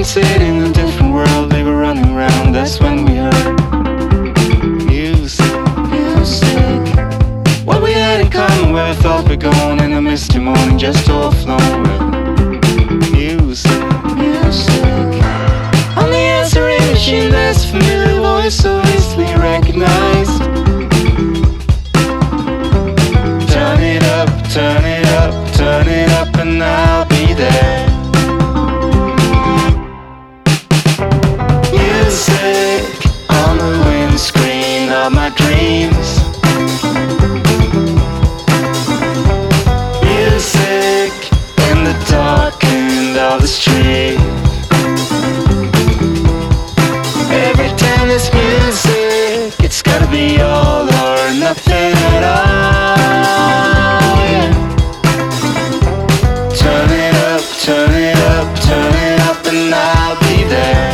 sit in a different world, they were running around. That's when we heard music, music. What we had in common, where I thought we're going in a misty morning, just overflowing with music, music. On the answering machine, there's a familiar voice so easily recognized. Turn it up, turn it up, turn it up, and I'll be there. Music on the windscreen of my dreams. Music in the dark end of the street. Every time there's music, it's gotta be all or nothing at all. Yeah. Turn it up, turn it up, turn it up, and I'll be there.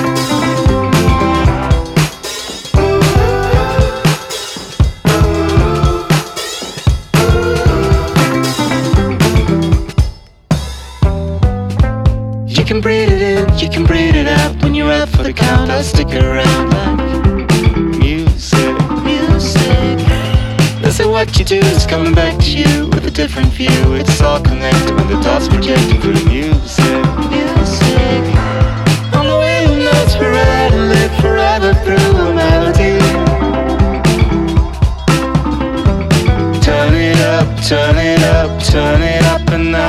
You can breathe it in, you can breathe it out. When you're up for the count, I'll stick around like music, music. Listen, what you do is coming back to you with a different view. It's all connected when the thoughts projected through music, music. On the way of notes, we're out and live forever through a melody. Turn it up, turn it up, turn it up, and